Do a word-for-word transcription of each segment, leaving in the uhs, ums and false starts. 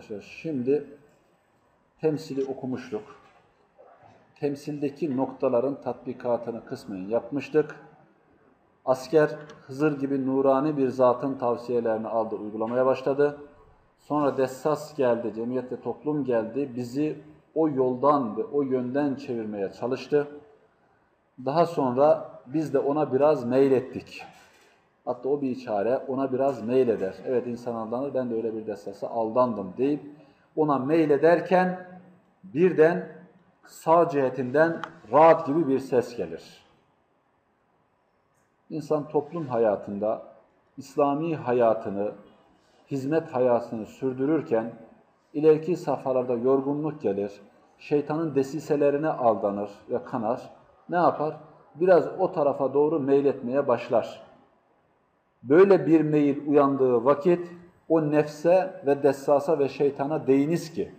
arkadaşlar, şimdi temsili okumuştuk. Temsildeki noktaların tatbikatını kısmen yapmıştık. Asker Hızır gibi nurani bir zatın tavsiyelerini aldı, uygulamaya başladı. Sonra dessas geldi, cemiyet ve toplum geldi. Bizi o yoldan ve o yönden çevirmeye çalıştı. Daha sonra biz de ona biraz meylettik. Hatta o bir çare ona biraz meyleder. Evet, insan aldanır, ben de öyle bir dessasa aldandım deyip ona meylederken birden sağ cihetinden rahat gibi bir ses gelir. İnsan toplum hayatında İslami hayatını, hizmet hayatını sürdürürken ileriki safhalarda yorgunluk gelir, şeytanın desiselerine aldanır ve kanar. Ne yapar? Biraz o tarafa doğru meyletmeye başlar. Böyle bir meyil uyandığı vakit o nefse ve dessasa ve şeytana deyiniz ki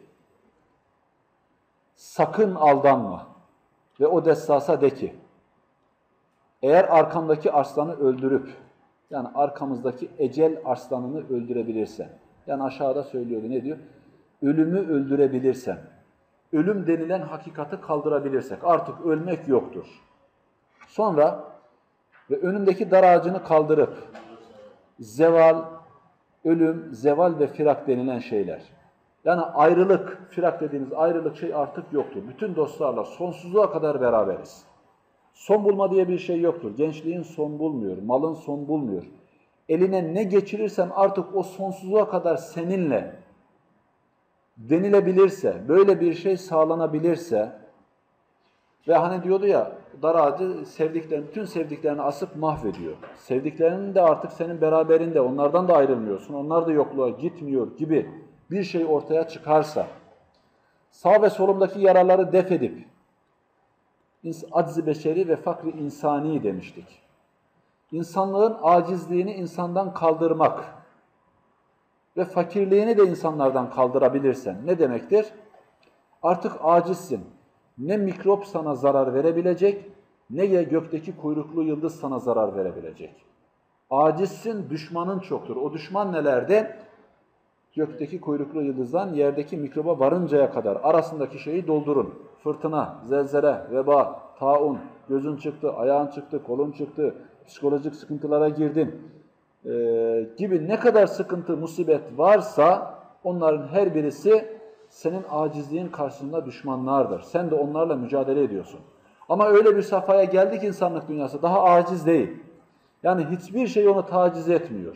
sakın aldanma ve o dessasa de ki eğer arkamdaki arslanı öldürüp yani arkamızdaki ecel arslanını öldürebilirsen, yani aşağıda söylüyordu, ne diyor? Ölümü öldürebilirsen, ölüm denilen hakikati kaldırabilirsek artık ölmek yoktur. Sonra ve önündeki dar ağacını kaldırıp zeval, ölüm, zeval ve firak denilen şeyler. Yani ayrılık, firak dediğimiz ayrılık şey artık yoktur. Bütün dostlarla sonsuzluğa kadar beraberiz. Son bulma diye bir şey yoktur. Gençliğin son bulmuyor, malın son bulmuyor. Eline ne geçirirsen artık o sonsuzluğa kadar seninle denilebilirse, böyle bir şey sağlanabilirse ve hani diyordu ya, dar ağacı sevdiklerini, bütün sevdiklerini asıp mahvediyor. Sevdiklerinin de artık senin beraberinde, onlardan da ayrılmıyorsun, onlar da yokluğa gitmiyor gibi bir şey ortaya çıkarsa, sağ ve solumdaki yaraları def edip, acz-i beşeri ve fakr-i insani demiştik. İnsanlığın acizliğini insandan kaldırmak ve fakirliğini de insanlardan kaldırabilirsen ne demektir? Artık acizsin. Ne mikrop sana zarar verebilecek, ne de gökteki kuyruklu yıldız sana zarar verebilecek. Acizsin, düşmanın çoktur. O düşman nelerde? Gökteki kuyruklu yıldızdan yerdeki mikroba varıncaya kadar arasındaki şeyi doldurun. Fırtına, zelzele, veba, taun, gözün çıktı, ayağın çıktı, kolun çıktı, psikolojik sıkıntılara girdin ee, gibi ne kadar sıkıntı, musibet varsa onların her birisi senin acizliğin karşısında düşmanlardır. Sen de onlarla mücadele ediyorsun. Ama öyle bir safhaya geldik insanlık dünyası, daha aciz değil. Yani hiçbir şey onu taciz etmiyor.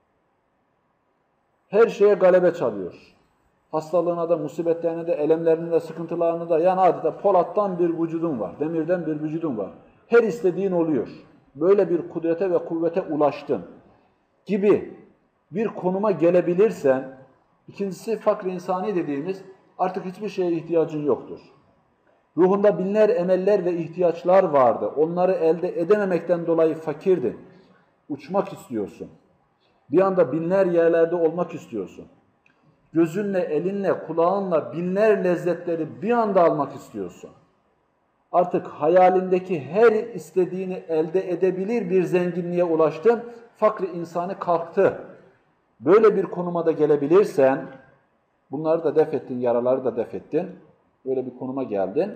Her şeye galebe çalıyor. Hastalığına da, musibetlerine de, elemlerine de, sıkıntılarına da, yani adeta polattan bir vücudun var, demirden bir vücudun var. Her istediğin oluyor. Böyle bir kudrete ve kuvvete ulaştın gibi bir konuma gelebilirsen, ikincisi fakr-i insani dediğimiz artık hiçbir şeye ihtiyacın yoktur. Ruhunda binler emeller ve ihtiyaçlar vardı. Onları elde edememekten dolayı fakirdin. Uçmak istiyorsun. Bir anda binler yerlerde olmak istiyorsun. Gözünle, elinle, kulağınla binler lezzetleri bir anda almak istiyorsun. Artık hayalindeki her istediğini elde edebilir bir zenginliğe ulaştın. Fakr-i insani kalktı. Böyle bir konuma da gelebilirsen, bunları da def ettin, yaraları da def ettin. Böyle bir konuma geldin.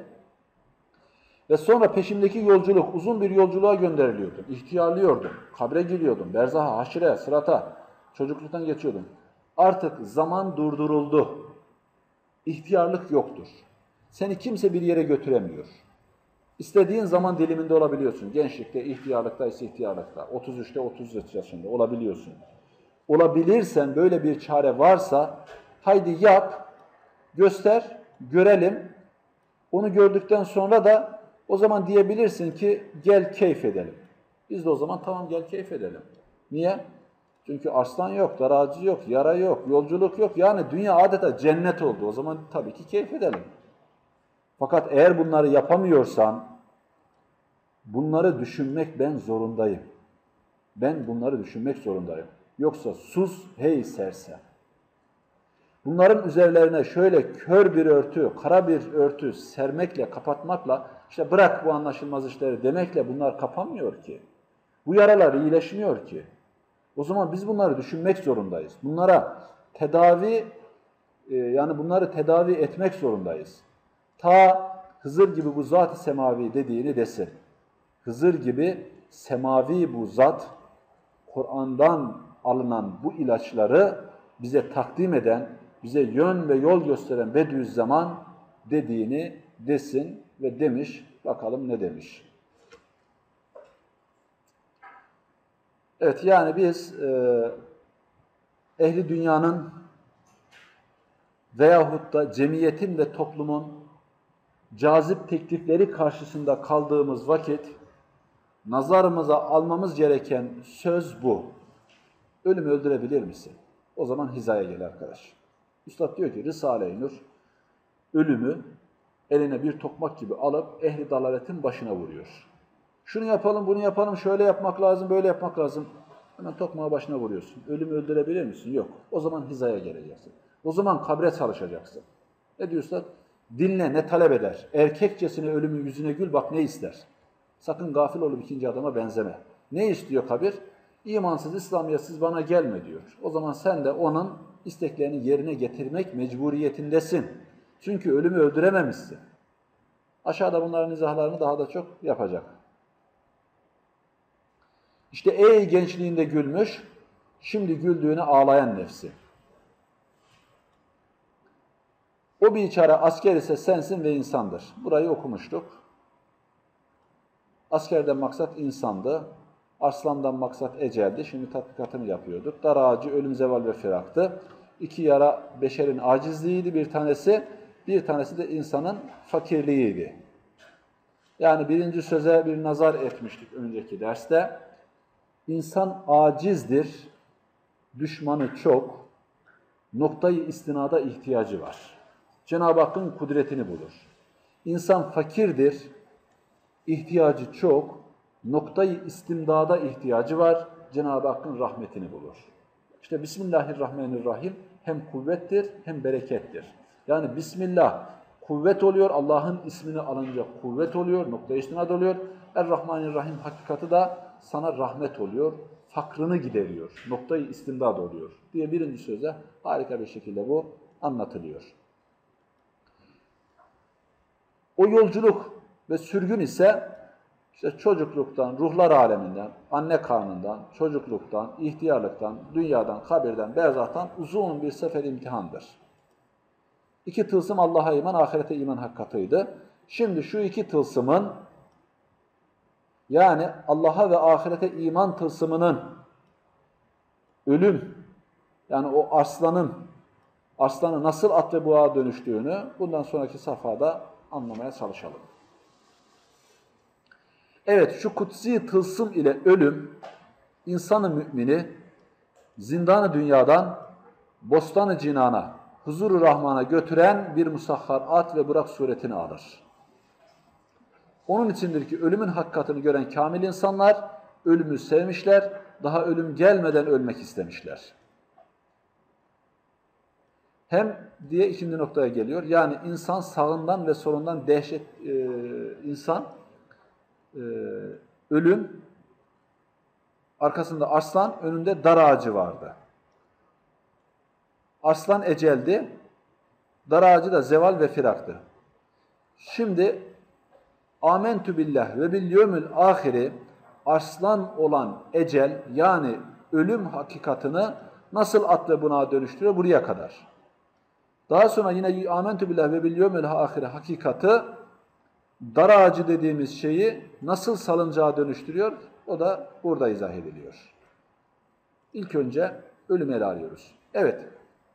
Ve sonra peşimdeki yolculuk, uzun bir yolculuğa gönderiliyordun. İhtiyarlıyordun, kabre giriyordun, berzaha, haşire, sırata, çocukluktan geçiyordun. Artık zaman durduruldu. İhtiyarlık yoktur. Seni kimse bir yere götüremiyor. İstediğin zaman diliminde olabiliyorsun. Gençlikte, ihtiyarlıkta ise ihtiyarlıkta. otuz üçte otuz üç yaşında olabiliyorsun. Olabilirsen, böyle bir çare varsa, haydi yap, göster, görelim. Onu gördükten sonra da o zaman diyebilirsin ki gel keyif edelim. Biz de o zaman tamam gel keyif edelim. Niye? Çünkü arslan yok, dar ağacı yok, yara yok, yolculuk yok. Yani dünya adeta cennet oldu. O zaman tabii ki keyif edelim. Fakat eğer bunları yapamıyorsan, bunları düşünmek ben zorundayım. Ben bunları düşünmek zorundayım. Yoksa sus hey sersem. Bunların üzerlerine şöyle kör bir örtü, kara bir örtü sermekle, kapatmakla, işte bırak bu anlaşılmaz işleri demekle bunlar kapanmıyor ki. Bu yaralar iyileşmiyor ki. O zaman biz bunları düşünmek zorundayız. Bunlara tedavi e, yani bunları tedavi etmek zorundayız. Ta Hızır gibi bu zat-ı semavi dediğini desin. Hızır gibi semavi bu zat, Kur'an'dan alınan bu ilaçları bize takdim eden, bize yön ve yol gösteren Bediüzzaman dediğini desin ve demiş. Bakalım ne demiş. Evet, yani biz e, ehli dünyanın veyahut da cemiyetin ve toplumun cazip teklifleri karşısında kaldığımız vakit nazarımıza almamız gereken söz bu. Ölümü öldürebilir misin? O zaman hizaya gel arkadaş. Üstad diyor ki Risale-i Nur ölümü eline bir tokmak gibi alıp ehli dalaletin başına vuruyor. Şunu yapalım, bunu yapalım, şöyle yapmak lazım, böyle yapmak lazım. Hemen tokmağı başına vuruyorsun. Ölümü öldürebilir misin? Yok. O zaman hizaya geleceksin. O zaman kabre çalışacaksın. Ne diyorsa dinle, ne talep eder. Erkekçesine ölümün yüzüne gül, bak ne ister. Sakın gafil olup ikinci adama benzeme. Ne istiyor kabir? İmansız, İslamiyetsiz bana gelme diyor. O zaman sen de onun isteklerini yerine getirmek mecburiyetindesin. Çünkü ölümü öldürememişsin. Aşağıda bunların izahlarını daha da çok yapacak. İşte ey gençliğinde gülmüş, şimdi güldüğüne ağlayan nefsi. O biçare asker ise sensin ve insandır. Burayı okumuştuk. Askerden maksat insandı. Arslandan maksat eceldi. Şimdi tatbikatını yapıyorduk. Dar ağacı ölüm, zeval ve firaktı. İki yara beşerin acizliğiydi bir tanesi. Bir tanesi de insanın fakirliğiydi. Yani birinci söze bir nazar etmiştik önceki derste. İnsan acizdir, düşmanı çok, noktayı istinada ihtiyacı var. Cenab-ı Hakk'ın kudretini bulur. İnsan fakirdir, ihtiyacı çok, noktayı istimdada ihtiyacı var, Cenab-ı Hakk'ın rahmetini bulur. İşte Bismillahirrahmanirrahim hem kuvvettir hem berekettir. Yani Bismillah kuvvet oluyor, Allah'ın ismini alınca kuvvet oluyor, noktayı istinad oluyor. Er-Rahmanirrahim hakikati da sana rahmet oluyor, fakrını gideriyor, noktayı istimdad oluyor diye birinci söze harika bir şekilde bu anlatılıyor. O yolculuk ve sürgün ise işte çocukluktan, ruhlar aleminden, anne karnından, çocukluktan, ihtiyarlıktan, dünyadan, kabirden, berzahtan uzun bir sefer imtihandır. İki tılsım Allah'a iman, ahirete iman hakikatıydı. Şimdi şu iki tılsımın, yani Allah'a ve ahirete iman tılsımının ölüm, yani o arslanın, arslanı nasıl at ve boğa dönüştüğünü bundan sonraki safhada anlamaya çalışalım. Evet, şu kutsi tılsım ile ölüm, insanı mümini zindanı dünyadan bostanı cinana, huzuru rahmana götüren bir musahhar at ve bırak suretini alır. Onun içindir ki ölümün hakikatini gören kamil insanlar ölümü sevmişler, daha ölüm gelmeden ölmek istemişler. Hem diye ikinci noktaya geliyor, yani insan sağından ve solundan dehşet, e, insan e, ölüm, arkasında arslan, önünde dar ağacı vardı. Arslan eceldi, dar ağacı da zeval ve firaktı. Şimdi Âmentü billah ve bil yevmil ahiri arslan olan ecel yani ölüm hakikatını nasıl at ve bunağa dönüştürüyor? Buraya kadar. Daha sonra yine âmentü billah ve bil yevmil ahiri hakikati dar ağacı dediğimiz şeyi nasıl salıncağa dönüştürüyor? O da burada izah ediliyor. İlk önce ölümü ele alıyoruz. Evet.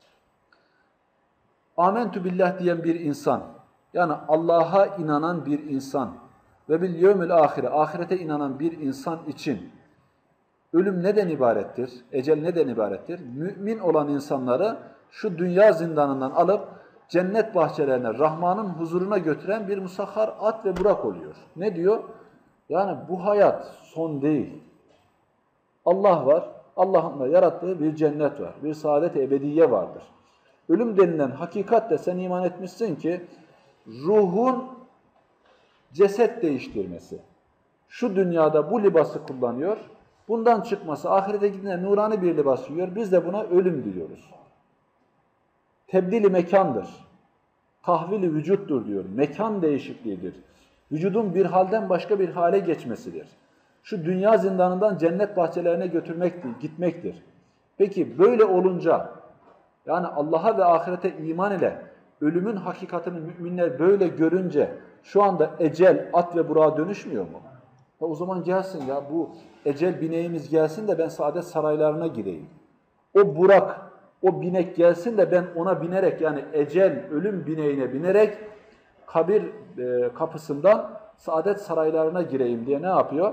Âmentü billah diyen bir insan, yani Allah'a inanan bir insan ve bil yevmil ahire, ahirete inanan bir insan için ölüm neden ibarettir? Ecel neden ibarettir? Mümin olan insanları şu dünya zindanından alıp cennet bahçelerine, Rahman'ın huzuruna götüren bir musahhar at ve burak oluyor. Ne diyor? Yani bu hayat son değil. Allah var, Allah'ın da yarattığı bir cennet var, bir saadet-i ebediye vardır. Ölüm denilen hakikatle sen iman etmişsin ki ruhun ceset değiştirmesi. Şu dünyada bu libası kullanıyor, bundan çıkması, ahirete gidince nurani bir libas yiyor. Biz de buna ölüm diyoruz. tebdili mekandır. Tahvili vücuttur diyor. Mekan değişikliğidir. Vücudun bir halden başka bir hale geçmesidir. Şu dünya zindanından cennet bahçelerine götürmektir, gitmektir. Peki böyle olunca, yani Allah'a ve ahirete iman ile ölümün hakikatini müminler böyle görünce şu anda ecel, at ve burağa dönüşmüyor mu? Ya o zaman gelsin ya bu ecel bineğimiz gelsin de ben saadet saraylarına gireyim. O burak, o binek gelsin de ben ona binerek, yani ecel, ölüm bineğine binerek kabir e, kapısından saadet saraylarına gireyim diye ne yapıyor?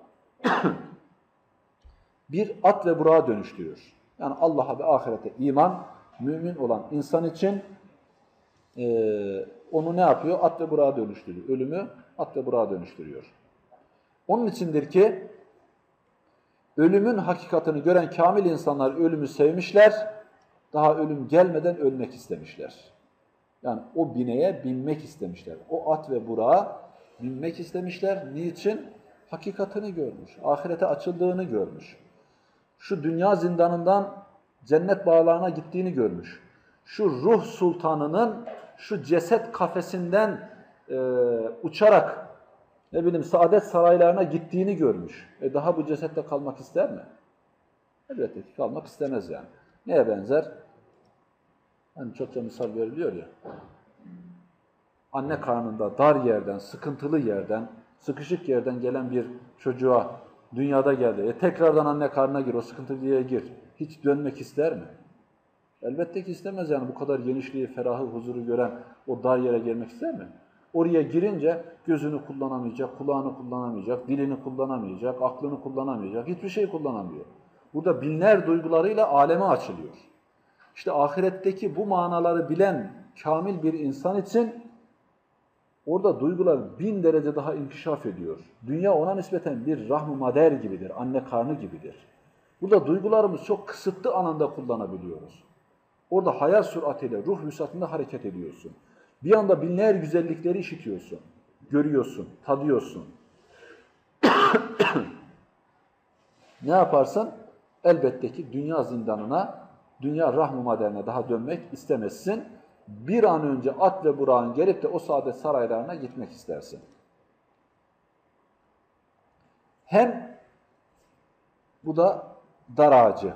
Bir at ve burağa dönüştürüyor. Yani Allah'a ve ahirete iman, mümin olan insan için e, onu ne yapıyor? At ve burağa dönüştürüyor. Ölümü at ve burağa dönüştürüyor. Onun içindir ki ölümün hakikatini gören kamil insanlar ölümü sevmişler, daha ölüm gelmeden ölmek istemişler. Yani o bineğe binmek istemişler. O at ve burağa binmek istemişler. Niçin? Hakikatini görmüş, ahirete açıldığını görmüş. Şu dünya zindanından cennet bağlarına gittiğini görmüş. Şu ruh sultanının şu ceset kafesinden e, uçarak ne bileyim saadet saraylarına gittiğini görmüş. E daha bu cesette kalmak ister mi? Elbette ki kalmak istemez yani. Neye benzer? Hani çokça misal veriliyor ya. Anne karnında dar yerden, sıkıntılı yerden, sıkışık yerden gelen bir çocuğa dünyada geldi. E tekrardan anne karnına gir, o sıkıntılı yere gir. Hiç dönmek ister mi? Elbette ki istemez yani. Bu kadar genişliği, ferahı, huzuru gören o dar yere gelmek ister mi? Oraya girince gözünü kullanamayacak, kulağını kullanamayacak, dilini kullanamayacak, aklını kullanamayacak, hiçbir şey kullanamıyor. Burada binler duygularıyla aleme açılıyor. İşte ahiretteki bu manaları bilen kamil bir insan için orada duygular bin derece daha inkişaf ediyor. Dünya ona nispeten bir rahm-ı mader gibidir, anne karnı gibidir. Burada duygularımız çok kısıtlı alanda kullanabiliyoruz. Orada hayal süratıyla, ruh vüsatında hareket ediyorsun. Bir anda binler güzellikleri işitiyorsun, görüyorsun, tadıyorsun. Ne yaparsın? Elbette ki dünya zindanına, dünya rahm-ı maderine daha dönmek istemezsin. Bir an önce at ve burağın gelip de o saadet saraylarına gitmek istersin. Hem bu da dar ağacı.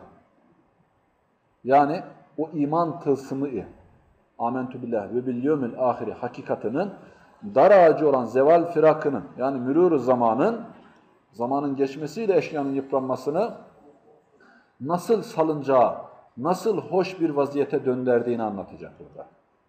Yani o iman tılsımı, âmentü billah ve bil yevmil ahiri hakikatinin dar ağacı olan zeval firakının, yani mürûr-u zamanın, zamanın geçmesiyle eşyanın yıpranmasını nasıl salıncağı, nasıl hoş bir vaziyete döndürdüğünü anlatacak burada.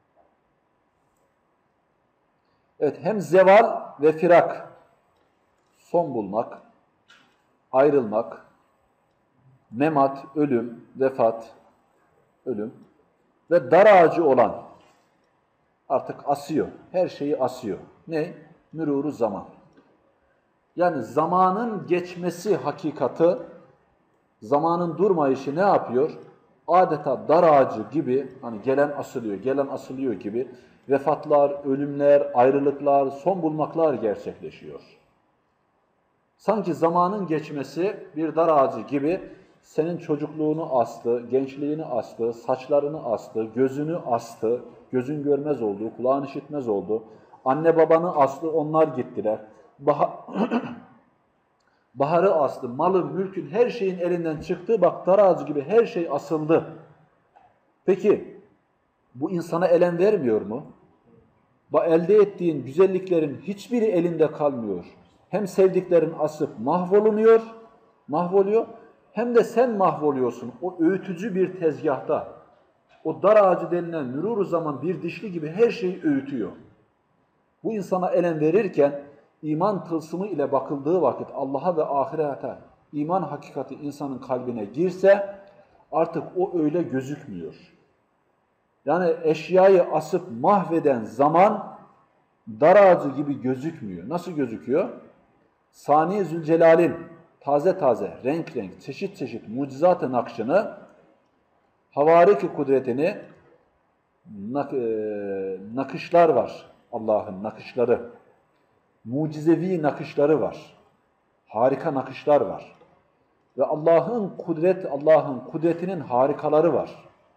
Evet, hem zeval ve firak, son bulmak, ayrılmak, memat, ölüm, vefat, ölüm ve dar ağacı olan, artık asıyor, her şeyi asıyor. Ne? Mürûr-u zaman. Yani zamanın geçmesi hakikati, zamanın durmayışı ne yapıyor? Adeta dar ağacı gibi, hani gelen asılıyor, gelen asılıyor gibi vefatlar, ölümler, ayrılıklar, son bulmaklar gerçekleşiyor. Sanki zamanın geçmesi bir dar ağacı gibi senin çocukluğunu astı, gençliğini astı, saçlarını astı, gözünü astı, gözün görmez oldu, kulağın işitmez oldu. Anne babanı astı, onlar gittiler. Bah Baharı astı, malın, mülkün, her şeyin elinden çıktı. Bak dar ağacı gibi her şey asıldı. Peki bu insana elem vermiyor mu? Elde ettiğin güzelliklerin hiçbiri elinde kalmıyor. Hem sevdiklerin asıp mahvolunuyor, mahvoluyor, hem de sen mahvoluyorsun. O öğütücü bir tezgahta, o dar ağacı denilen mürûr-u zaman bir dişli gibi her şeyi öğütüyor. Bu insana elem verirken iman tılsımı ile bakıldığı vakit Allah'a ve ahirete iman hakikati insanın kalbine girse artık o öyle gözükmüyor. Yani eşyayı asıp mahveden zaman dar ağacı gibi gözükmüyor. Nasıl gözüküyor? Sani Zülcelal'in taze taze, renk renk, çeşit çeşit mucizat-ı nakşını, havarik-i kudretini, nak e, nakışlar var. Allah'ın nakışları. Mucizevi nakışları var. Harika nakışlar var. Ve Allah'ın kudret, Allah'ın kudretinin harikaları var.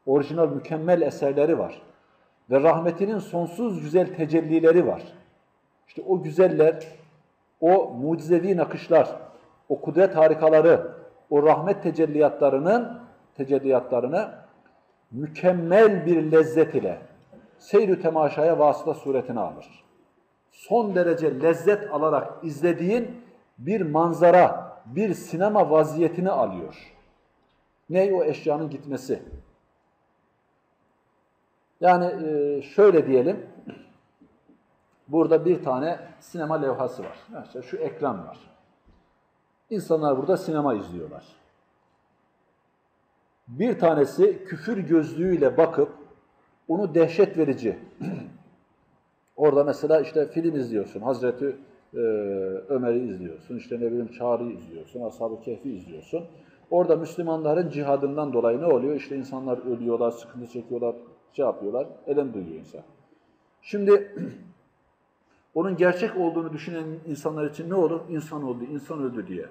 orijinal mükemmel eserleri var. Ve rahmetinin sonsuz güzel tecellileri var. İşte o güzeller, o mucizevi nakışlar, o kudret harikaları, o rahmet tecelliyatlarının tecelliyatlarını mükemmel bir lezzet ile seyr-ü temaşaya vasıta suretine alır. Son derece lezzet alarak izlediğin bir manzara, bir sinema vaziyetini alıyor. Ne? O eşyanın gitmesi. Yani şöyle diyelim, burada bir tane sinema levhası var. İşte şu ekran var. İnsanlar burada sinema izliyorlar. Bir tanesi küfür gözlüğüyle bakıp onu dehşet verici. Orada mesela işte film izliyorsun. Hazreti e, Ömer'i izliyorsun. İşte ne bileyim Çağrı'yı izliyorsun. Ashab-ı Kehf'i izliyorsun. Orada Müslümanların cihadından dolayı ne oluyor? İşte insanlar ölüyorlar, sıkıntı çekiyorlar, şey yapıyorlar. Elem duyuyor insan. Şimdi onun gerçek olduğunu düşünen insanlar için ne olur? İnsan oldu, insan öldü diye.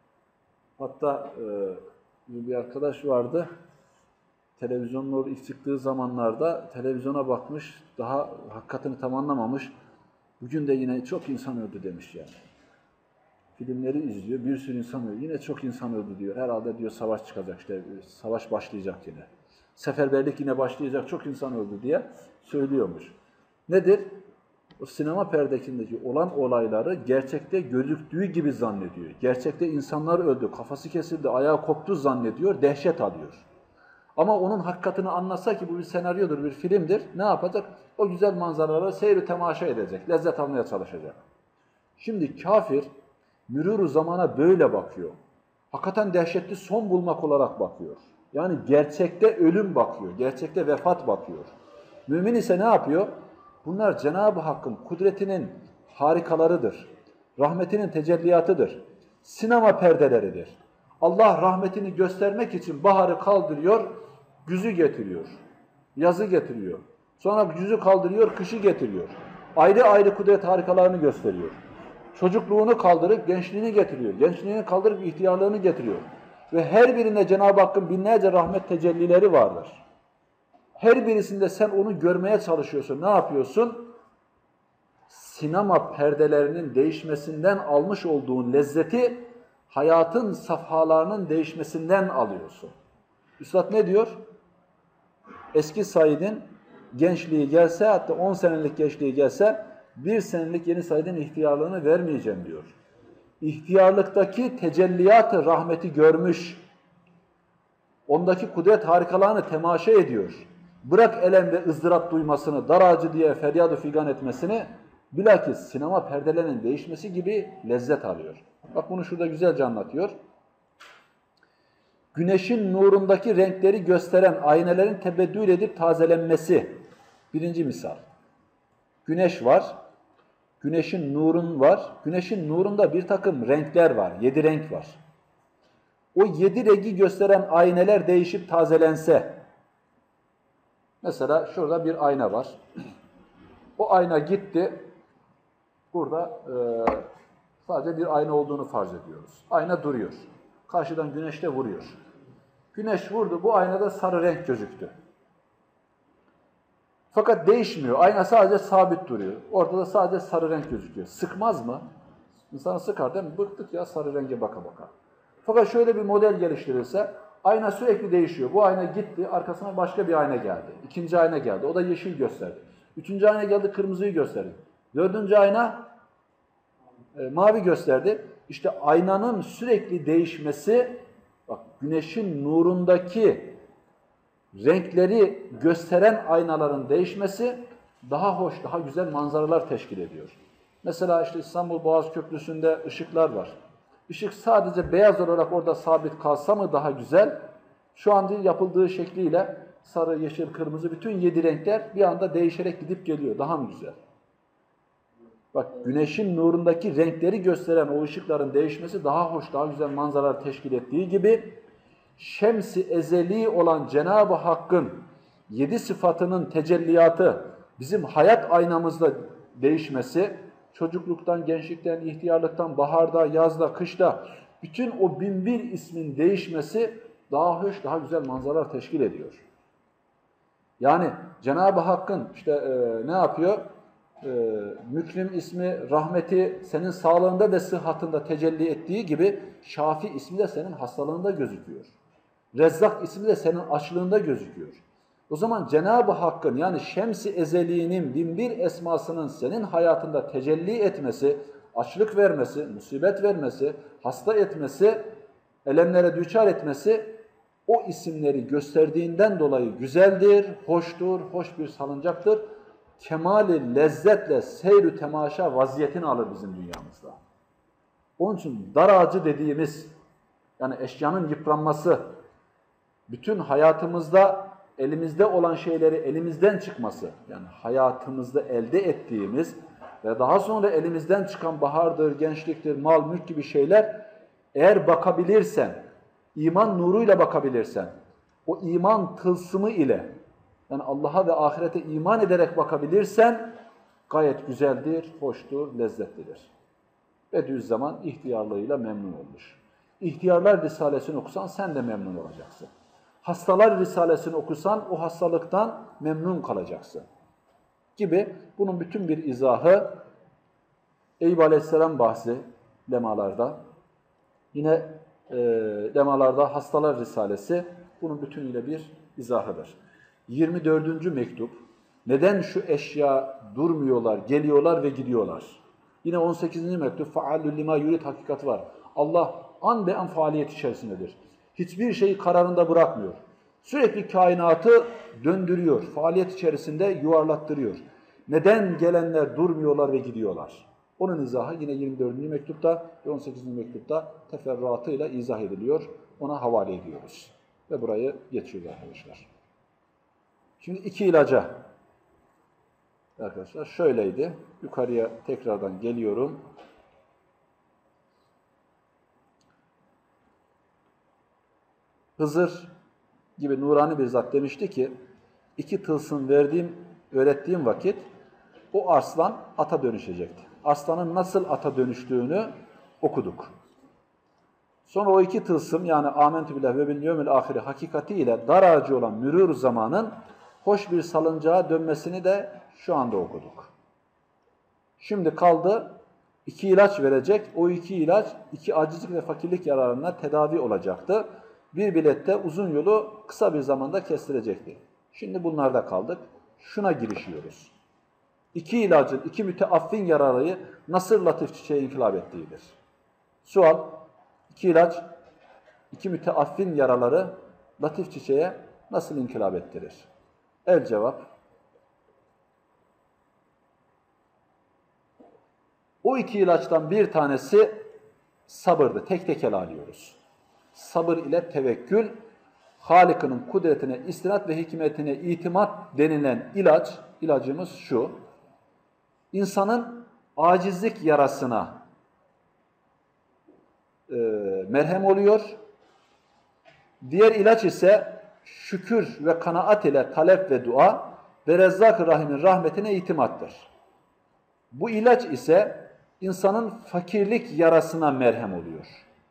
Hatta e, bir arkadaş vardı. Televizyonun ilk çıktığı zamanlarda televizyona bakmış, daha hakikatini tam anlamamış. Bugün de yine çok insan öldü demiş yani. Filmleri izliyor, bir sürü insan öldü. Yine çok insan öldü diyor. Herhalde diyor savaş çıkacak, işte savaş başlayacak yine. Seferberlik yine başlayacak, çok insan öldü diye söylüyormuş. Nedir? O sinema perdekindeki olan olayları gerçekte gözüktüğü gibi zannediyor. Gerçekte insanlar öldü, kafası kesildi, ayağı koptu zannediyor, dehşet alıyor. Ama onun hakikatini anlasa ki bu bir senaryodur, bir filmdir, ne yapacak? O güzel manzaraları seyri temaşa edecek, lezzet almaya çalışacak. Şimdi kafir, mürûr-u zamana böyle bakıyor. Hakikaten dehşetli son bulmak olarak bakıyor. Yani gerçekte ölüm bakıyor, gerçekte vefat bakıyor. Mümin ise ne yapıyor? Bunlar Cenab-ı Hakk'ın kudretinin harikalarıdır. Rahmetinin tecelliyatıdır. Sinema perdeleridir. Allah rahmetini göstermek için baharı kaldırıyor, güzü getiriyor. Yazı getiriyor. Sonra güzü kaldırıyor, kışı getiriyor. Ayrı ayrı kudret harikalarını gösteriyor. Çocukluğunu kaldırıp gençliğini getiriyor. Gençliğini kaldırıp ihtiyarlığını getiriyor. Ve her birinde Cenab-ı Hakk'ın binlerce rahmet tecellileri vardır. Her birisinde sen onu görmeye çalışıyorsun. Ne yapıyorsun? Sinema perdelerinin değişmesinden almış olduğun lezzeti hayatın safhalarının değişmesinden alıyorsun. Üstad ne diyor? Eski Said'in gençliği gelse, hatta on senelik gençliği gelse, bir senelik yeni Said'in ihtiyarlığını vermeyeceğim diyor. İhtiyarlıktaki tecelliyat-ı rahmeti görmüş, ondaki kudret harikalarını temaşa ediyor. Bırak elem ve ızdırap duymasını, dar ağacı diye feryat-ı figan etmesini, bilakis sinema perdelerinin değişmesi gibi lezzet alıyor. Bak bunu şurada güzelce anlatıyor. Güneşin nurundaki renkleri gösteren aynelerin tebeddül edip tazelenmesi. Birinci misal. Güneş var. Güneşin nurun var. Güneşin nurunda bir takım renkler var. Yedi renk var. O yedi rengi gösteren ayneler değişip tazelense. Mesela şurada bir ayna var. O ayna gitti. Burada e, sadece bir ayna olduğunu farz ediyoruz. Ayna duruyor. Karşıdan güneş de vuruyor. Güneş vurdu. Bu aynada sarı renk gözüktü. Fakat değişmiyor. Ayna sadece sabit duruyor. Ortada sadece sarı renk gözüküyor. Sıkmaz mı? İnsanı sıkar değil mi? Bıktık ya sarı renge baka baka. Fakat şöyle bir model geliştirirse, ayna sürekli değişiyor. Bu ayna gitti, arkasına başka bir ayna geldi. İkinci ayna geldi, o da yeşil gösterdi. Üçüncü ayna geldi, kırmızıyı gösterdi. Dördüncü ayna e, mavi gösterdi. İşte aynanın sürekli değişmesi, bak güneşin nurundaki renkleri gösteren aynaların değişmesi daha hoş, daha güzel manzaralar teşkil ediyor. Mesela işte İstanbul Boğaz Köprüsü'nde ışıklar var. Işık sadece beyaz olarak orada sabit kalsa mı daha güzel? Şu anda yapıldığı şekliyle sarı, yeşil, kırmızı bütün yedi renkler bir anda değişerek gidip geliyor. Daha mı güzel? Bak güneşin nurundaki renkleri gösteren o ışıkların değişmesi daha hoş, daha güzel manzaralar teşkil ettiği gibi şems-i ezeli olan Cenab-ı Hakk'ın yedi sıfatının tecelliyatı bizim hayat aynamızda değişmesi, çocukluktan, gençlikten, ihtiyarlıktan, baharda, yazda, kışta bütün o bin bir ismin değişmesi daha hoş, daha güzel manzaralar teşkil ediyor. Yani Cenab-ı Hakk'ın işte e, ne yapıyor? E, Mükrim ismi, rahmeti senin sağlığında ve sıhhatında tecelli ettiği gibi Şafi ismi de senin hastalığında gözüküyor. Rezzak ismi de senin açlığında gözüküyor. O zaman Cenab-ı Hakk'ın yani Şems-i Ezeli'nin binbir esmasının senin hayatında tecelli etmesi, açlık vermesi, musibet vermesi, hasta etmesi, elemlere düçar etmesi o isimleri gösterdiğinden dolayı güzeldir, hoştur, hoş bir salıncaktır. Kemali lezzetle seyr-ü temaşa vaziyetini alır bizim dünyamızda. Onun için dar ağacı dediğimiz yani eşyanın yıpranması, bütün hayatımızda elimizde olan şeyleri elimizden çıkması, yani hayatımızda elde ettiğimiz ve daha sonra elimizden çıkan bahardır, gençliktir, mal, mülk gibi şeyler eğer bakabilirsen, iman nuruyla bakabilirsen, o iman tılsımı ile yani Allah'a ve ahirete iman ederek bakabilirsen gayet güzeldir, hoştur, lezzetlidir. Bediüzzaman ihtiyarlığıyla memnun olmuş. İhtiyarlar Risalesini okusan sen de memnun olacaksın. Hastalar Risalesini okusan o hastalıktan memnun kalacaksın. Gibi bunun bütün bir izahı Eyüp Aleyhisselam bahsi lemalarda. Yine e, lemalarda Hastalar Risalesi bunun bütünüyle bir izahıdır. yirmi dördüncü mektup. Neden şu eşya durmuyorlar, geliyorlar ve gidiyorlar? Yine on sekizinci mektup. Fa'alü lima yurid hakikati var. Allah an be an faaliyet içerisindedir. Hiçbir şeyi kararında bırakmıyor. Sürekli kainatı döndürüyor. Faaliyet içerisinde yuvarlattırıyor. Neden gelenler durmuyorlar ve gidiyorlar? Onun izahı yine yirmi dördüncü mektupta ve on sekizinci mektupta teferruatıyla izah ediliyor. Ona havale ediyoruz. Ve burayı geçiyoruz arkadaşlar. Şimdi iki ilaca. Arkadaşlar şöyleydi. Yukarıya tekrardan geliyorum. Hızır gibi nurani bir zat demişti ki, iki tılsım verdiğim, öğrettiğim vakit o arslan ata dönüşecekti. Arslanın nasıl ata dönüştüğünü okuduk. Sonra o iki tılsım yani âmentü billahi ve bil yevmil âhiri hakikatiyle dar ağacı olan mürûr zamanın hoş bir salıncağa dönmesini de şu anda okuduk. Şimdi kaldı iki ilaç verecek. O iki ilaç iki acizlik ve fakirlik yararına tedavi olacaktı. Bir bilette uzun yolu kısa bir zamanda kestirecekti. Şimdi bunlarda kaldık. Şuna girişiyoruz. İki ilacın, iki müteaffin yararıyı nasıl latif çiçeğe inkılap ettiğidir. Sual, iki ilaç, iki müteaffin yaraları latif çiçeğe nasıl inkılap ettirir? El cevap, o iki ilaçtan bir tanesi sabırdı. Tek tekel alıyoruz. Sabır ile tevekkül, Halık'ın kudretine, istinat ve hikmetine itimat denilen ilaç, ilacımız şu. İnsanın acizlik yarasına e, merhem oluyor. Diğer ilaç ise şükür ve kanaat ile talep ve dua ve Rezzak-ı Rahim'in rahmetine itimattır. Bu ilaç ise insanın fakirlik yarasına merhem oluyor.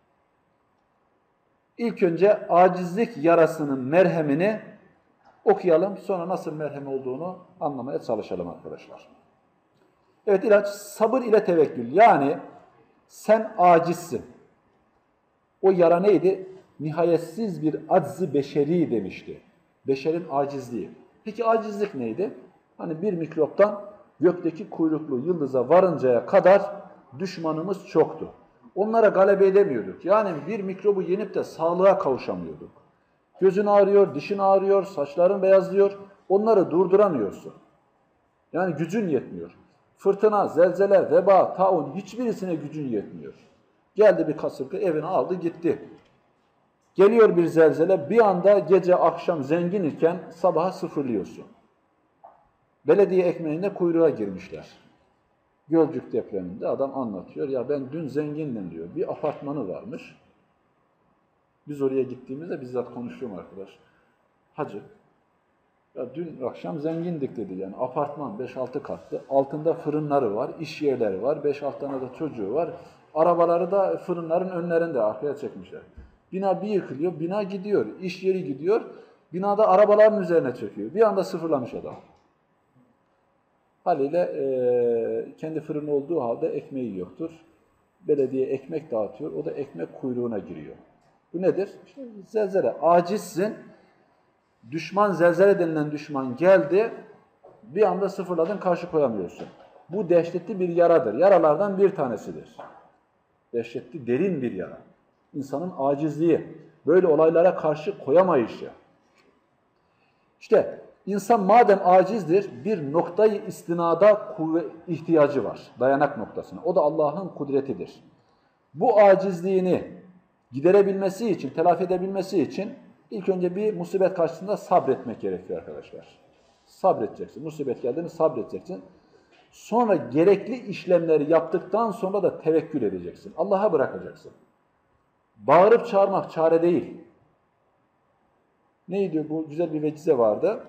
İlk önce acizlik yarasının merhemini okuyalım. Sonra nasıl merhem olduğunu anlamaya çalışalım arkadaşlar. Evet, ilaç sabır ile tevekkül. Yani sen acizsin. O yara neydi? Nihayetsiz bir acz-ı beşeri demişti. Beşerin acizliği. Peki acizlik neydi? Hani bir mikroptan gökteki kuyruklu yıldıza varıncaya kadar düşmanımız çoktu. Onlara galebe edemiyorduk. Yani bir mikrobu yenip de sağlığa kavuşamıyorduk. Gözün ağrıyor, dişin ağrıyor, saçların beyazlıyor. Onları durduramıyorsun. Yani gücün yetmiyor. Fırtına, zelzele, veba, taun hiçbirisine gücün yetmiyor. Geldi bir kasırga, evini aldı gitti. Geliyor bir zelzele, bir anda gece akşam zengin iken sabaha sıfırlıyorsun. Belediye ekmeğinde kuyruğa girmişler. Gölcük depreminde adam anlatıyor. Ya ben dün zengindim diyor. Bir apartmanı varmış. Biz oraya gittiğimizde bizzat konuşuyorum arkadaş. Hacı, ya dün akşam zengindik dedi. Yani apartman beş altı katlı. Altında fırınları var, iş yerleri var. beş altı tane de çocuğu var. Arabaları da fırınların önlerinde arkaya çekmişler. Bina bir yıkılıyor, bina gidiyor. İş yeri gidiyor. Binada arabaların üzerine çöküyor. Bir anda sıfırlamış adam. Haliyle e, kendi fırını olduğu halde ekmeği yoktur. Belediye ekmek dağıtıyor. O da ekmek kuyruğuna giriyor. Bu nedir? İşte zelzele. Acizsin. Düşman, zelzele denilen düşman geldi. Bir anda sıfırladın, karşı koyamıyorsun. Bu dehşetli bir yaradır. Yaralardan bir tanesidir. Dehşetli, derin bir yara. İnsanın acizliği. Böyle olaylara karşı koyamayışı. İşte insan madem acizdir, bir noktayı istinada kuvve ihtiyacı var. Dayanak noktasına. O da Allah'ın kudretidir. Bu acizliğini giderebilmesi için, telafi edebilmesi için ilk önce bir musibet karşısında sabretmek gerekiyor arkadaşlar. Sabredeceksin. Musibet geldiğini sabredeceksin. Sonra gerekli işlemleri yaptıktan sonra da tevekkül edeceksin. Allah'a bırakacaksın. Bağırıp çağırmak çare değil. Neydi bu? Güzel bir vecize vardı.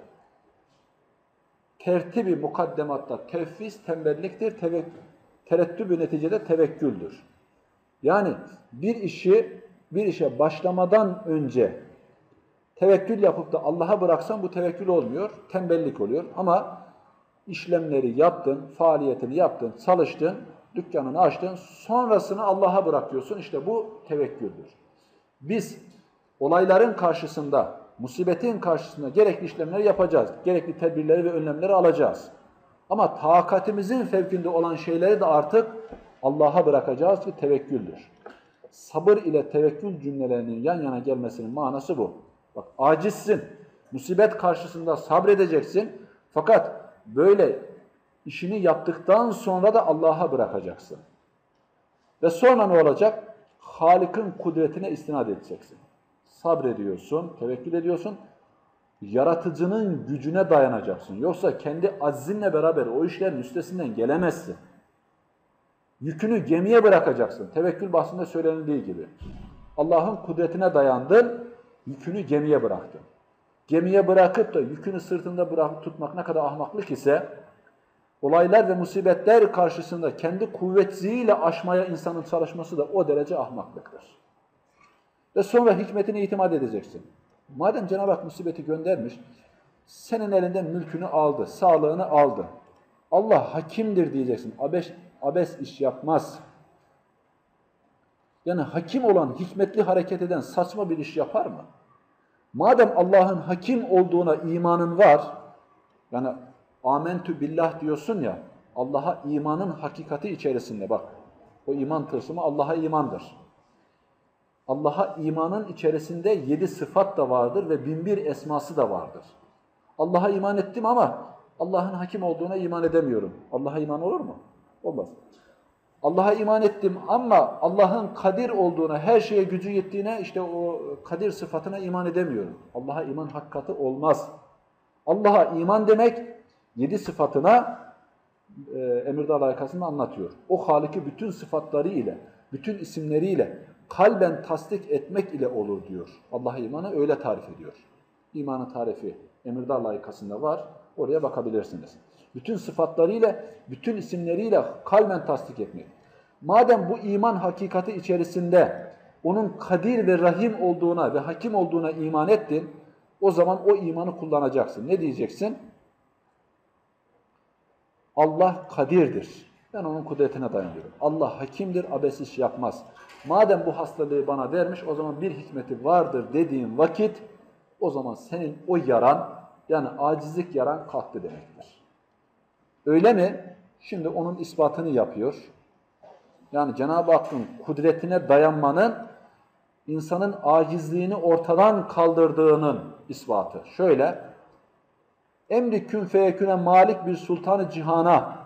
Tertibi mukaddematta tevfiz tembelliktir, terettübü neticede tevekküldür. Yani bir işi, bir işe başlamadan önce tevekkül yapıp da Allah'a bıraksan bu tevekkül olmuyor, tembellik oluyor. Ama işlemleri yaptın, faaliyetini yaptın, çalıştın, dükkanını açtın, sonrasını Allah'a bırakıyorsun. İşte bu tevekküldür. Biz olayların karşısında, musibetin karşısında gerekli işlemleri yapacağız. Gerekli tedbirleri ve önlemleri alacağız. Ama takatimizin fevkinde olan şeyleri de artık Allah'a bırakacağız ki tevekküldür. Sabır ile tevekkül cümlelerinin yan yana gelmesinin manası bu. Bak, acizsin, musibet karşısında sabredeceksin. Fakat böyle işini yaptıktan sonra da Allah'a bırakacaksın. Ve sonra ne olacak? Halik'in kudretine istinad edeceksin. Sabrediyorsun, tevekkül ediyorsun. Yaratıcının gücüne dayanacaksın. Yoksa kendi azzinle beraber o işlerin üstesinden gelemezsin. Yükünü gemiye bırakacaksın. Tevekkül bahsinde söylenildiği gibi. Allah'ın kudretine dayandın, yükünü gemiye bıraktın. Gemiye bırakıp da yükünü sırtında bırakıp tutmak ne kadar ahmaklık ise, olaylar ve musibetler karşısında kendi kuvvetiyle aşmaya insanın çalışması da o derece ahmaklıktır. Ve sonra hikmetine itimat edeceksin. Madem Cenab-ı Hak musibeti göndermiş, senin elinden mülkünü aldı, sağlığını aldı. Allah hakimdir diyeceksin. Abes, abes iş yapmaz. Yani hakim olan, hikmetli hareket eden saçma bir iş yapar mı? Madem Allah'ın hakim olduğuna imanın var, yani amentü billah diyorsun ya, Allah'a imanın hakikati içerisinde bak, o iman tılsımı Allah'a imandır. Allah'a imanın içerisinde yedi sıfat da vardır ve bin bir esması da vardır. Allah'a iman ettim ama Allah'ın hakim olduğuna iman edemiyorum. Allah'a iman olur mu? Olmaz. Allah'a iman ettim ama Allah'ın kadir olduğuna, her şeye gücü yettiğine, işte o kadir sıfatına iman edemiyorum. Allah'a iman hakikati olmaz. Allah'a iman demek, yedi sıfatına e, Emirdağ Layıkası'nda anlatıyor. O Halik'i bütün sıfatları ile, bütün isimleriyle kalben tasdik etmek ile olur diyor. Allah'a imanı öyle tarif ediyor. İmanın tarifi Emirdağ Layıkası'nda var. Oraya bakabilirsiniz. Bütün sıfatlarıyla, bütün isimleriyle kalben tasdik etmek. Madem bu iman hakikati içerisinde onun kadir ve rahim olduğuna ve hakim olduğuna iman ettin, o zaman o imanı kullanacaksın. Ne diyeceksin? Allah kadirdir. Ben onun kudretine dayanıyorum. Allah hakimdir, abes iş yapmaz. Madem bu hastalığı bana vermiş, o zaman bir hikmeti vardır dediğin vakit, o zaman senin o yaran, yani acizlik yaran kalktı demektir. Öyle mi? Şimdi onun ispatını yapıyor. Yani Cenab-ı Hakk'ın kudretine dayanmanın, insanın acizliğini ortadan kaldırdığının ispatı. Şöyle, emri kün feyeküne malik bir sultanı cihana,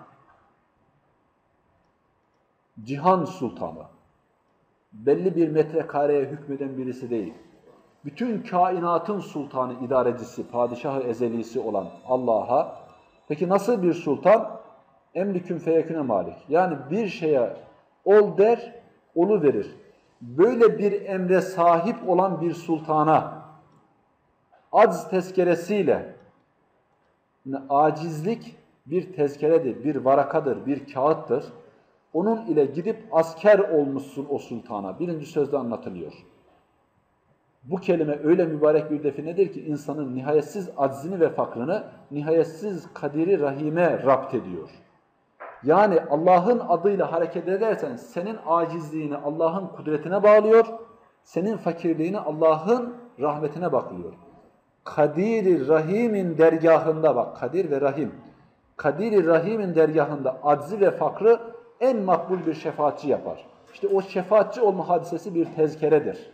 cihan sultanı, belli bir metrekareye hükmeden birisi değil. Bütün kainatın sultanı, idarecisi, padişahı ezelisi olan Allah'a, peki nasıl bir sultan? Emri kün feyeküne malik. Yani bir şeye ol der, olu verir. Böyle bir emre sahip olan bir sultana acz tezkeresiyle, yani acizlik bir tezkeredir, bir varakadır, bir kağıttır. Onun ile gidip asker olmuşsun o sultana. Birinci sözde anlatılıyor. Bu kelime öyle mübarek bir definedir ki insanın nihayetsiz aczini ve fakrını nihayetsiz kadiri rahime rapt ediyor. Yani Allah'ın adıyla hareket edersen senin acizliğini Allah'ın kudretine bağlıyor, senin fakirliğini Allah'ın rahmetine bakılıyor. Kadir-i Rahim'in dergahında bak, Kadir ve Rahim. Kadir-i Rahim'in dergahında aczi ve fakrı en makbul bir şefaatçi yapar. İşte o şefaatçi olma hadisesi bir tezkeredir.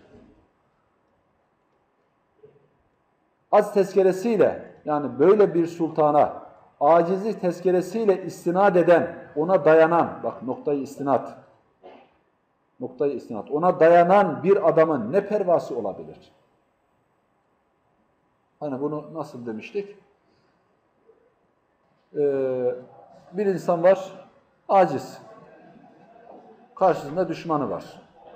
Az tezkeresiyle, yani böyle bir sultana, acizlik tezkeresiyle istinad eden, ona dayanan, bak noktayı istinad, noktayı istinad, ona dayanan bir adamın ne pervası olabilir? Hani bunu nasıl demiştik? Ee, bir insan var, aciz. Karşısında düşmanı var.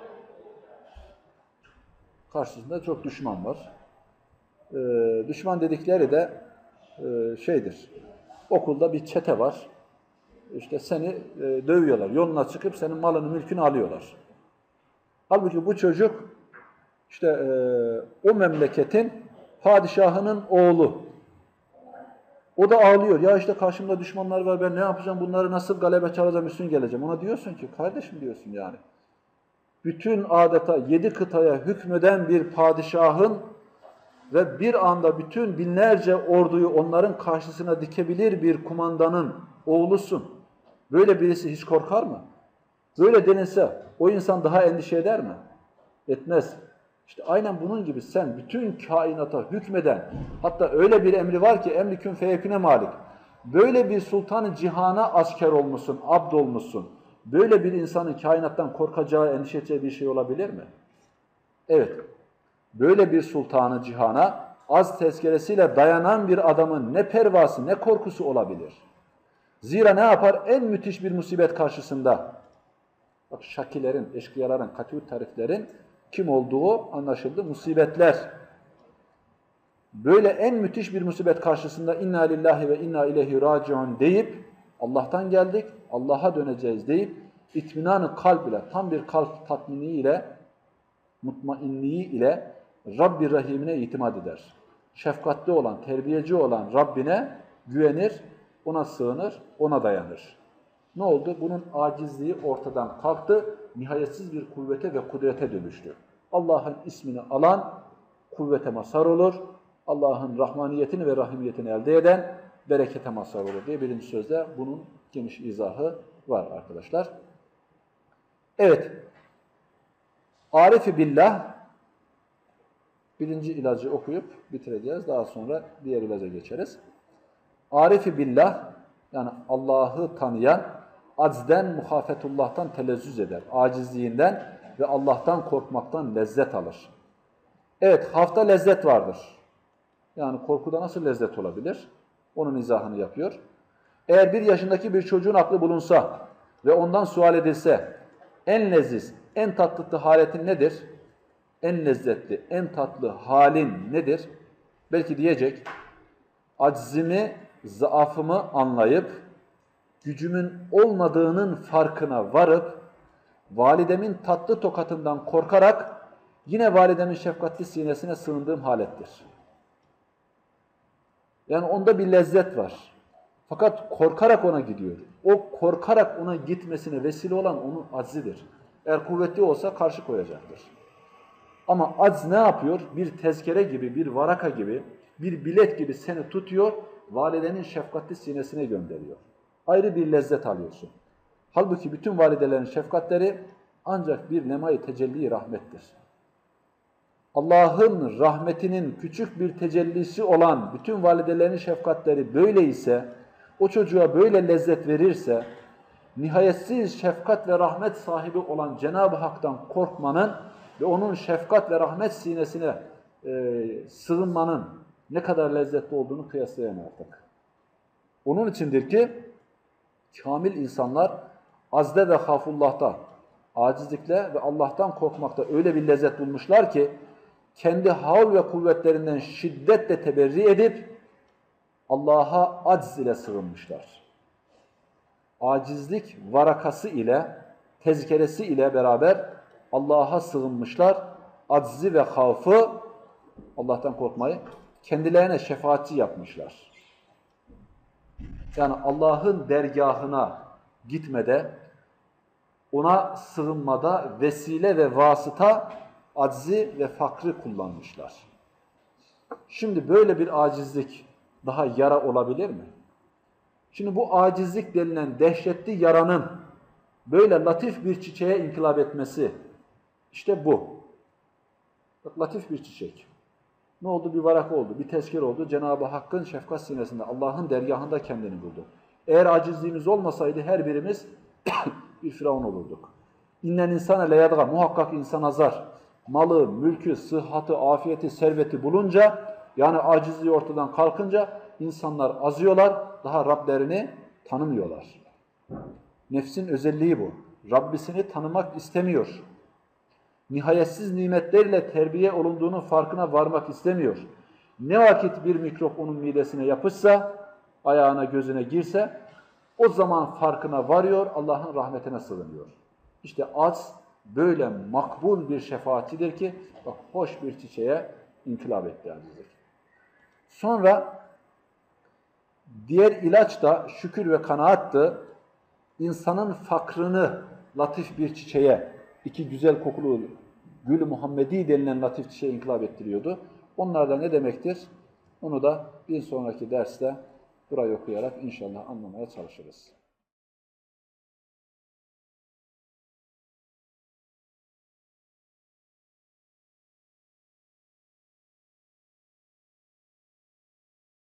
Karşısında çok düşman var. Ee, düşman dedikleri de e, şeydir. Okulda bir çete var. İşte seni e, dövüyorlar. Yoluna çıkıp senin malını, mülkünü alıyorlar. Halbuki bu çocuk işte e, o memleketin padişahının oğlu. O da ağlıyor. Ya işte karşımda düşmanlar var, ben ne yapacağım, bunları nasıl galebe çalacağım, üstün geleceğim. Ona diyorsun ki, kardeşim diyorsun yani. Bütün adeta yedi kıtaya hükmeden bir padişahın ve bir anda bütün binlerce orduyu onların karşısına dikebilir bir kumandanın oğlusun. Böyle birisi hiç korkar mı? Böyle denilse o insan daha endişe eder mi? Etmez. İşte aynen bunun gibi sen bütün kainata hükmeden, hatta öyle bir emri var ki emri kün feyeküne malik. Böyle bir sultanı cihana asker olmuşsun, abd olmuşsun. Böyle bir insanın kainattan korkacağı, endişe edeceği bir şey olabilir mi? Evet. Böyle bir sultanı cihana az tezkeresiyle dayanan bir adamın ne pervası, ne korkusu olabilir? Zira ne yapar? En müthiş bir musibet karşısında, bak şakilerin, eşkıyaların, katû tariflerin kim olduğu anlaşıldı. Musibetler. Böyle en müthiş bir musibet karşısında inna lillahi ve inna ileyhi raciun deyip Allah'tan geldik, Allah'a döneceğiz deyip itminanı kalp ile, tam bir kalp tatmini ile, mutmainliği ile Rabbi Rahim'ine itimat eder. Şefkatli olan, terbiyeci olan Rabbine güvenir, ona sığınır, ona dayanır. Ne oldu? Bunun acizliği ortadan kalktı, nihayetsiz bir kuvvete ve kudrete dönüştü. Allah'ın ismini alan kuvvete mazhar olur, Allah'ın rahmaniyetini ve rahimiyetini elde eden berekete mazhar olur diye birinci sözde bunun geniş izahı var arkadaşlar. Evet, Arif-i Billah, birinci ilacı okuyup bitireceğiz. Daha sonra diğer ilaca geçeriz. Arif-i Billah, yani Allah'ı tanıyan, aczden, muhafetullah'tan telezzüz eder. Acizliğinden ve Allah'tan korkmaktan lezzet alır. Evet, hafta lezzet vardır. Yani korkuda nasıl lezzet olabilir? Onun izahını yapıyor. Eğer bir yaşındaki bir çocuğun aklı bulunsa ve ondan sual edilse, en leziz, en tatlı haletin nedir? En lezzetli, en tatlı halin nedir? Belki diyecek, aczimi, zaafımı anlayıp, gücümün olmadığının farkına varıp, validemin tatlı tokatından korkarak, yine validemin şefkatli sinesine sığındığım halettir. Yani onda bir lezzet var. Fakat korkarak ona gidiyor. O korkarak ona gitmesine vesile olan onun aczidir. Eğer kuvvetli olsa karşı koyacaktır. Ama acz ne yapıyor? Bir tezkere gibi, bir varaka gibi, bir bilet gibi seni tutuyor, validenin şefkatli sinesine gönderiyor. Ayrı bir lezzet alıyorsun. Halbuki bütün validelerin şefkatleri ancak bir nemai tecelli rahmettir. Allah'ın rahmetinin küçük bir tecellisi olan bütün validelerin şefkatleri böyleyse, o çocuğa böyle lezzet verirse, nihayetsiz şefkat ve rahmet sahibi olan Cenab-ı Hak'tan korkmanın ve onun şefkat ve rahmet sinesine e, sığınmanın ne kadar lezzetli olduğunu kıyaslayamıyor artık. Onun içindir ki kamil insanlar azde ve hafullah'ta, acizlikle ve Allah'tan korkmakta öyle bir lezzet bulmuşlar ki kendi havl ve kuvvetlerinden şiddetle teberri edip Allah'a acz ile sığınmışlar. Acizlik varakası ile, tezkeresi ile beraber Allah'a sığınmışlar. aczi ve havfı, Allah'tan korkmayı, kendilerine şefaatçi yapmışlar. Yani Allah'ın dergahına gitmede, ona sığınmada vesile ve vasıta aczi ve fakrı kullanmışlar. Şimdi böyle bir acizlik daha yara olabilir mi? Şimdi bu acizlik denilen dehşetli yaranın böyle latif bir çiçeğe inkılap etmesi, işte bu. Bak, latif bir çiçek. Ne oldu? Bir varak oldu, bir tezkir oldu. Cenab-ı Hakk'ın şefkat sinesinde, Allah'ın dergahında kendini buldu. Eğer acizliğimiz olmasaydı her birimiz bir firavun olurduk. İnnen insane leyadga, muhakkak insan azar. Malı, mülkü, sıhhatı, afiyeti, serveti bulunca, yani acizliği ortadan kalkınca insanlar azıyorlar, daha Rablerini tanımıyorlar. Nefsin özelliği bu. Rabbisini tanımak istemiyor. Nihayetsiz nimetlerle terbiye olunduğunun farkına varmak istemiyor. Ne vakit bir mikrop onun midesine yapışsa, ayağına gözüne girse, o zaman farkına varıyor, Allah'ın rahmetine sığınıyor. İşte az böyle makbul bir şefaatçidir ki, bak hoş bir çiçeğe inkılap etti azizlik. Sonra diğer ilaç da şükür ve kanaattı. İnsanın fakrını latif bir çiçeğe, iki güzel kokulu Gül-ü Muhammedi denilen latif çiçeğe inkılap ettiriyordu. Onlar da ne demektir? Onu da bir sonraki derste burayı okuyarak inşallah anlamaya çalışırız.